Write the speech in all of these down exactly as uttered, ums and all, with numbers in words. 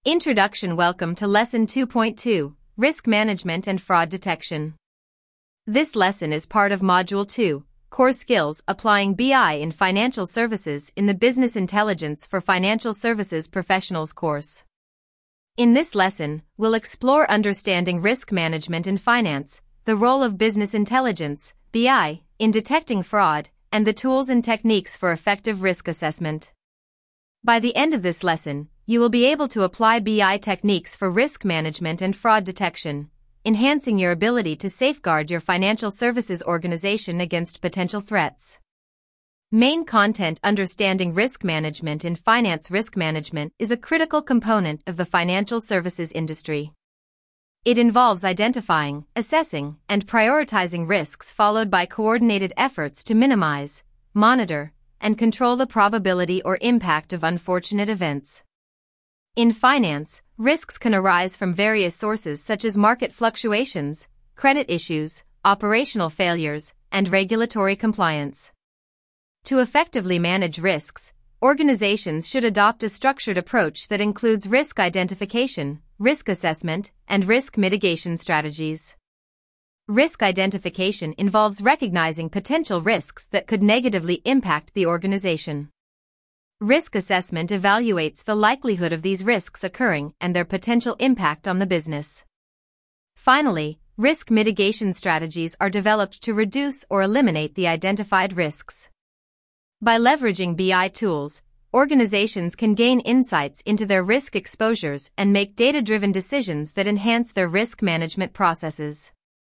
Introduction. Welcome to Lesson two point two, Risk Management and Fraud Detection. This lesson is part of Module two, Core Skills Applying B I in Financial Services in the Business Intelligence for Financial Services Professionals course. In this lesson, we'll explore understanding risk management in finance, the role of business intelligence, B I, in detecting fraud, and the tools and techniques for effective risk assessment. By the end of this lesson, you will be able to apply B I techniques for risk management and fraud detection, enhancing your ability to safeguard your financial services organization against potential threats. Main content. Understanding risk management in finance. Risk management is a critical component of the financial services industry. It involves identifying, assessing, and prioritizing risks, followed by coordinated efforts to minimize, monitor, and control the probability or impact of unfortunate events. In finance, risks can arise from various sources such as market fluctuations, credit issues, operational failures, and regulatory compliance. To effectively manage risks, organizations should adopt a structured approach that includes risk identification, risk assessment, and risk mitigation strategies. Risk identification involves recognizing potential risks that could negatively impact the organization. Risk assessment evaluates the likelihood of these risks occurring and their potential impact on the business. Finally, risk mitigation strategies are developed to reduce or eliminate the identified risks. By leveraging B I tools, organizations can gain insights into their risk exposures and make data-driven decisions that enhance their risk management processes.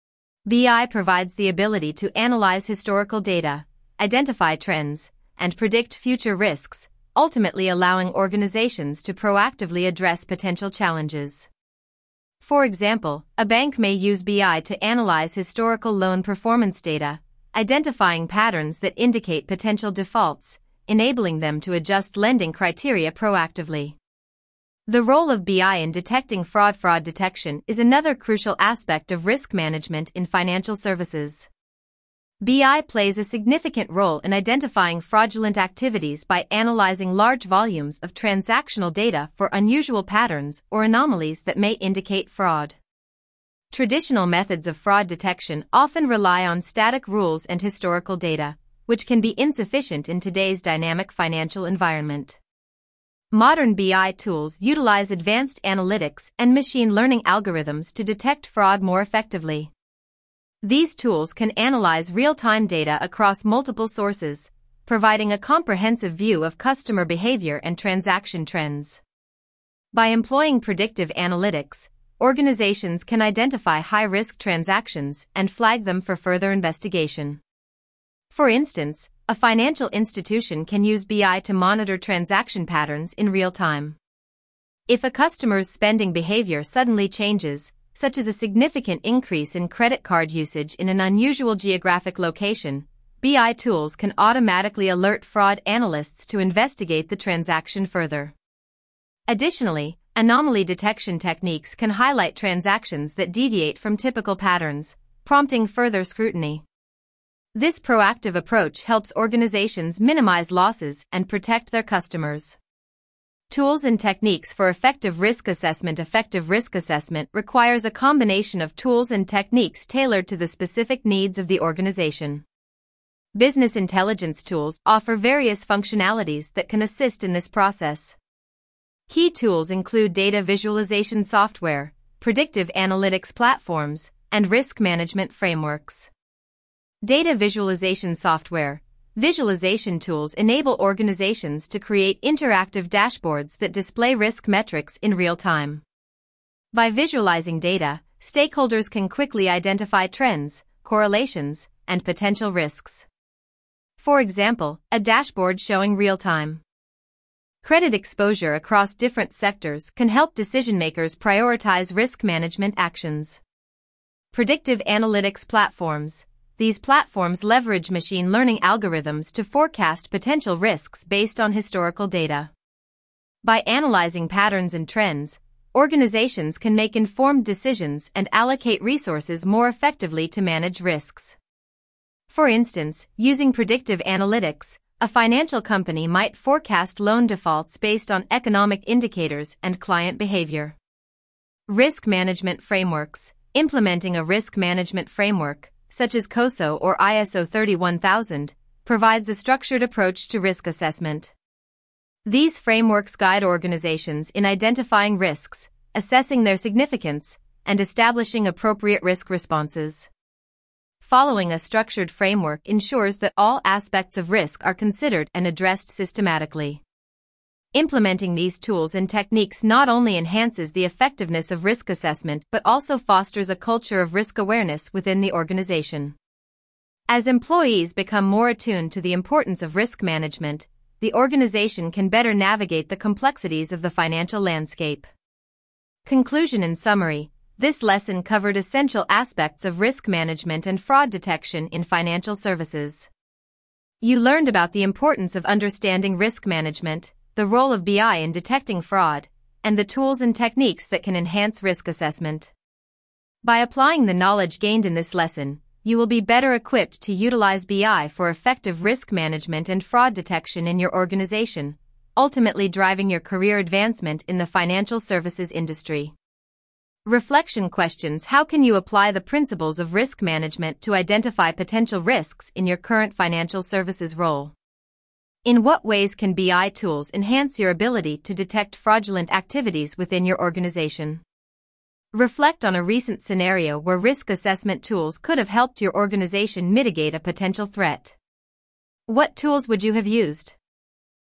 B I provides the ability to analyze historical data, identify trends, and predict future risks, ultimately allowing organizations to proactively address potential challenges. For example, a bank may use B I to analyze historical loan performance data, identifying patterns that indicate potential defaults, enabling them to adjust lending criteria proactively. The role of B I in detecting fraud. Fraud detection is another crucial aspect of risk management in financial services. B I plays a significant role in identifying fraudulent activities by analyzing large volumes of transactional data for unusual patterns or anomalies that may indicate fraud. Traditional methods of fraud detection often rely on static rules and historical data, which can be insufficient in today's dynamic financial environment. Modern B I tools utilize advanced analytics and machine learning algorithms to detect fraud more effectively. These tools can analyze real-time data across multiple sources, providing a comprehensive view of customer behavior and transaction trends. By employing predictive analytics, organizations can identify high-risk transactions and flag them for further investigation. For instance, a financial institution can use B I to monitor transaction patterns in real time. If a customer's spending behavior suddenly changes, such as a significant increase in credit card usage in an unusual geographic location, B I tools can automatically alert fraud analysts to investigate the transaction further. Additionally, anomaly detection techniques can highlight transactions that deviate from typical patterns, prompting further scrutiny. This proactive approach helps organizations minimize losses and protect their customers. Tools and techniques for effective risk assessment. Effective risk assessment requires a combination of tools and techniques tailored to the specific needs of the organization. Business intelligence tools offer various functionalities that can assist in this process. Key tools include data visualization software, predictive analytics platforms, and risk management frameworks. Data visualization software. Visualization tools enable organizations to create interactive dashboards that display risk metrics in real time. By visualizing data, stakeholders can quickly identify trends, correlations, and potential risks. For example, a dashboard showing real-time credit exposure across different sectors can help decision-makers prioritize risk management actions. Predictive analytics platforms. These platforms leverage machine learning algorithms to forecast potential risks based on historical data. By analyzing patterns and trends, organizations can make informed decisions and allocate resources more effectively to manage risks. For instance, using predictive analytics, A financial company might forecast loan defaults based on economic indicators and client behavior. Risk management frameworks. Implementing a risk management framework, such as COSO or I S O thirty-one thousand, provides a structured approach to risk assessment. These frameworks guide organizations in identifying risks, assessing their significance, and establishing appropriate risk responses. Following a structured framework ensures that all aspects of risk are considered and addressed systematically. Implementing these tools and techniques not only enhances the effectiveness of risk assessment but also fosters a culture of risk awareness within the organization. As employees become more attuned to the importance of risk management, the organization can better navigate the complexities of the financial landscape. Conclusion and summary. This lesson covered essential aspects of risk management and fraud detection in financial services. You learned about the importance of understanding risk management, the role of B I in detecting fraud, and the tools and techniques that can enhance risk assessment. By applying the knowledge gained in this lesson, you will be better equipped to utilize B I for effective risk management and fraud detection in your organization, ultimately driving your career advancement in the financial services industry. Reflection questions. How can you apply the principles of risk management to identify potential risks in your current financial services role? In what ways can B I tools enhance your ability to detect fraudulent activities within your organization? Reflect on a recent scenario where risk assessment tools could have helped your organization mitigate a potential threat. What tools would you have used?